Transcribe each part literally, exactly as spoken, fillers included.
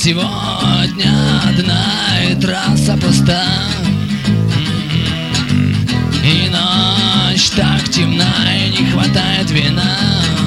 Сегодня одна и трасса пуста, и ночь так темна, и не хватает вина.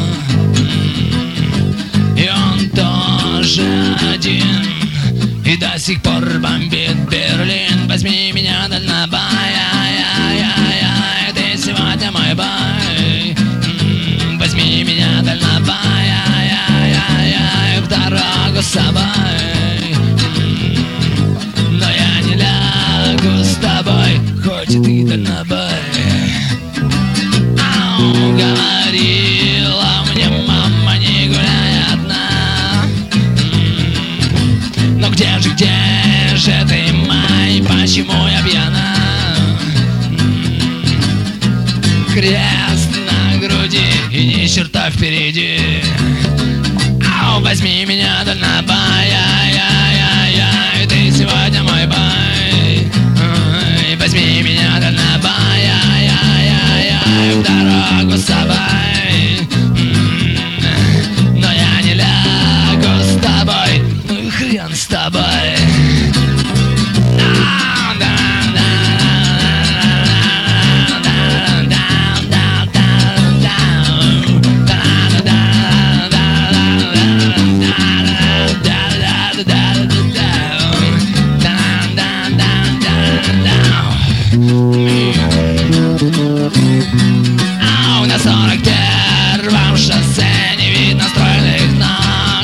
И он тоже один, и до сих пор бомбит Берлин. Возьми меня, дальнобой, ай-яй-яй-яй, ты сегодня мой бой. Возьми меня, дальнобой, ай-яй-яй-яй, в дорогу с собой. Но я не лягу с тобой, хоть и ты дальнобой. Ау, говорила мне мама, не гуляй одна. Но где же, где же ты, май, почему я пьяна? Крест на груди и ни черта впереди. Ау, возьми меня, дальнобой, ай-яй-яй-яй, ты сегодня мой бой. Ай, возьми меня, дальнобой, ай-яй-яй-яй, в дорогу с собой. Но я не лягу с тобой, ну и хрен с тобой. Ау, на сорок первом шоссе не видно стройных ног.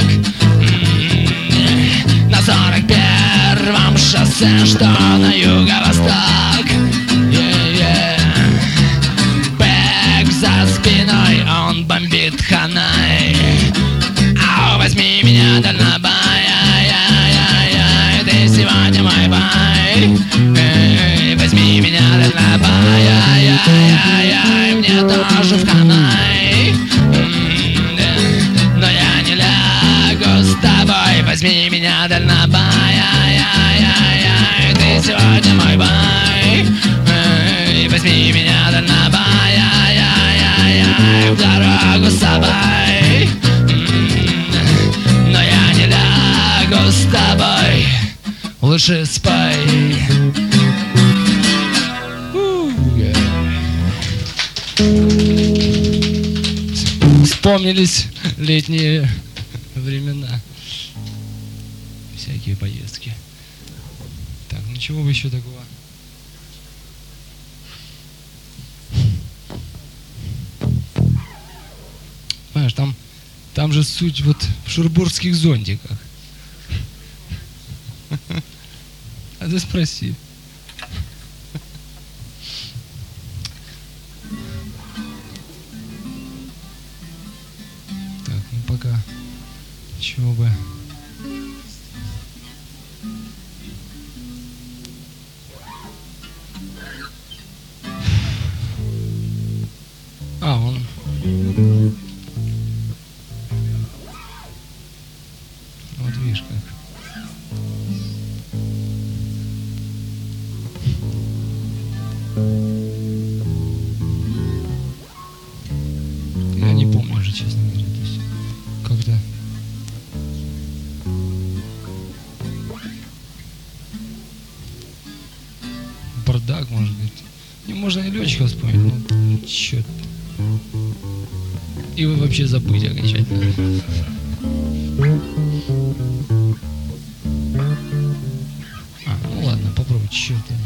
На сорок первом шоссе, что на юго-восток. Yeah, yeah. Бэк за спиной, он бомбит ханой. Ау, возьми меня, дальнобой, ай-яй-яй-яй, ты сегодня мой бой. Эй, возьми меня, дальнобой, ай-яй-яй-яй, мне тоже в ханой. Но я не лягу с тобой, возьми меня, дальнобой, ай-яй-яй-яй, ты сегодня мой бой. Эй, возьми меня, дальнобой, ай-яй-яй-яй, в дорогу с собой. Но я не лягу с тобой, лучше спай. Вспомнились летние времена, всякие поездки. Так, ну чего бы еще такого? Понимаешь, там, там же суть вот в шурбургских зонтиках. А ты спроси. Так, ну пока. Чего бы. А, он. Вот видишь как. Я не помню уже, честно говоря, то есть как-то. Бардак, может быть. Не, можно и летчика вспомнить, ну черт. И вы вообще забыть окончательно. А, ну ладно, попробуй, черт.